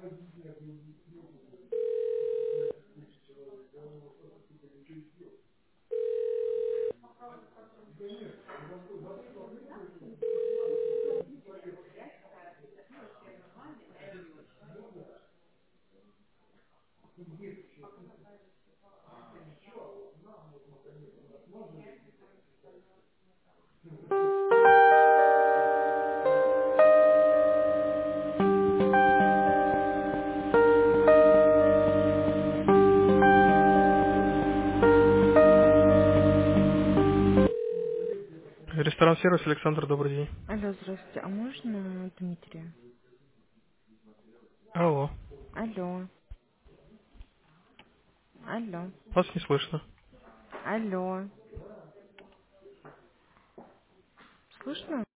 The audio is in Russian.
Ресторан сервис, Александр, добрый день. Алло, здравствуйте. А можно Дмитрия? Алло, Алло. Алло. вас не слышно. Алло. Слышно?